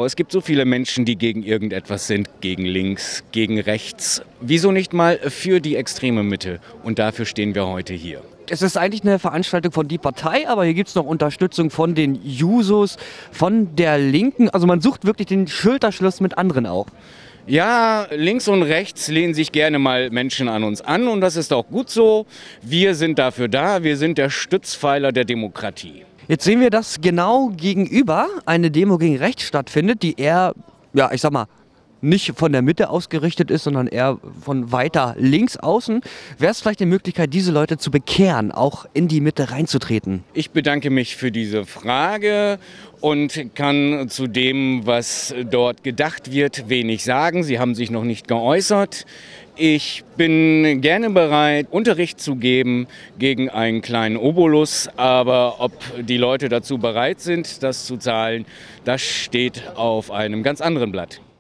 Es gibt so viele Menschen, die gegen irgendetwas sind, gegen links, gegen rechts. Wieso nicht mal für die extreme Mitte? Und dafür stehen wir heute hier. Es ist eigentlich eine Veranstaltung von Die Partei, aber hier gibt es noch Unterstützung von den Jusos, von der Linken. Also man sucht wirklich den Schulterschluss mit anderen auch. Ja, links und rechts lehnen sich gerne mal Menschen an uns an und das ist auch gut so. Wir sind dafür da, wir sind der Stützpfeiler der Demokratie. Jetzt sehen wir, dass genau gegenüber eine Demo gegen rechts stattfindet, die eher, ja, ich sag mal, nicht von der Mitte ausgerichtet ist, sondern eher von weiter links außen. Wäre es vielleicht eine Möglichkeit, diese Leute zu bekehren, auch in die Mitte reinzutreten? Ich bedanke mich für diese Frage und kann zu dem, was dort gedacht wird, wenig sagen. Sie haben sich noch nicht geäußert. Ich bin gerne bereit, Unterricht zu geben gegen einen kleinen Obolus, aber ob die Leute dazu bereit sind, das zu zahlen, das steht auf einem ganz anderen Blatt.